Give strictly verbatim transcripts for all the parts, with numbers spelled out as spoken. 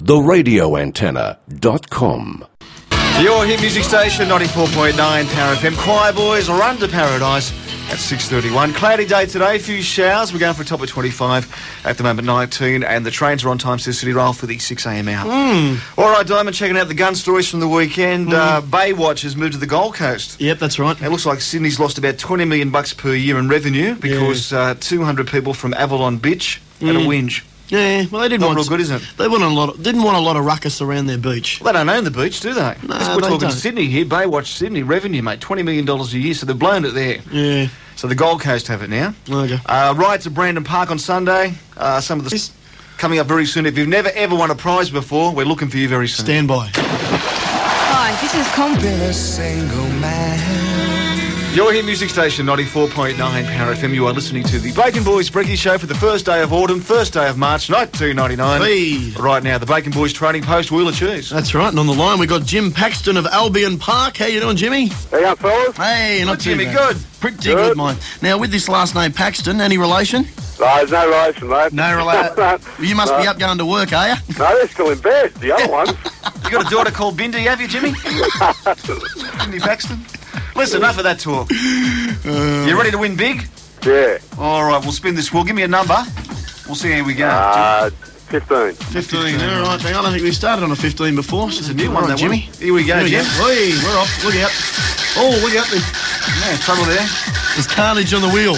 the radio antenna dot com. Your hit music station, ninety-four point nine Power F M. Choir Boys are under Paradise at six thirty-one. Cloudy day today, a few showers. We're going for a top of twenty-five, at the moment nineteen, and the trains are on time to the City Rail for the six a m hour. Mm. All right, Diamond, checking out the gun stories from the weekend. Mm. Uh, Baywatch has moved to the Gold Coast. Yep, that's right. It looks like Sydney's lost about twenty million bucks per year in revenue because uh, two hundred people from Avalon Beach had Mm. a whinge. Yeah, well, they didn't Not want real good, is it? They want a lot. Of, didn't want a lot of ruckus around their beach. Well, they don't own the beach, do they? No, We're they talking don't. Sydney here, Baywatch Sydney, revenue, mate, twenty million dollars a year, so they've blown it there. Yeah. So the Gold Coast have it now. Okay. Uh, riots at Brandon Park on Sunday. Uh, some of the... Coming up very soon. If you've never ever won a prize before, we're looking for you very soon. Stand by. Hi, this is Com. Been a single man. Your hit music station, ninety-four point nine Power F M. You are listening to the Bacon Boys Brekkie Show for the first day of autumn, first day of March, nineteen ninety-nine. Hey. Right now, the Bacon Boys Trading Post, Wheel of Cheese. That's right. And on the line, we got Jim Paxton of Albion Park. How you doing, Jimmy? How you going, fellas? Hey, not Good, too Jimmy, bad. good. Pretty Good. good, mate. Now, with this last name, Paxton, any relation? No, there's no relation, mate. No relation. You must No. be up going to work, are you? No, they're still in bed, the other ones. You got a daughter called Bindi, have you, Jimmy? Bindi Paxton? Listen, enough of that talk. You ready to win big? Yeah. All right, we'll spin this wheel. Give me a number. We'll see how we go. Uh, fifteen. fifteen. All right, hang on. I don't think we started on a fifteen before. It's a new All one, right, that Jimmy. one. Here we go, Here we Jim. go. Hey, we're off. Look out. Oh, look out. There's, Yeah, trouble there. there's carnage on the wheel.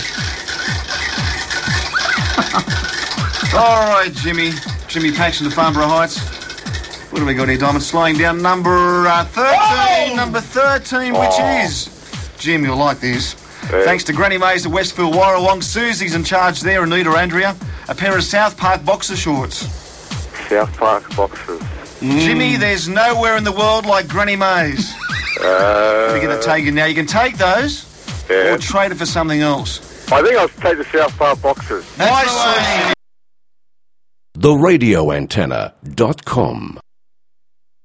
All right, Jimmy. Jimmy Paxton of Farnborough Heights. What do we got here, Diamond? Slowing down number uh, thirteen. Oh! Number thirteen, which Oh. is... Jim, you'll like this. Yeah. Thanks to Granny Mays at Westfield Warrawong. Susie's in charge there, Anita Andrea. A pair of South Park boxer shorts. South Park boxers. Jimmy, there's nowhere in the world like Granny Mays. Uh, We're going to take it now. You can take those yeah. or trade it for something else. I think I'll take the South Park boxers. Nice, Susie. the radio antenna dot com.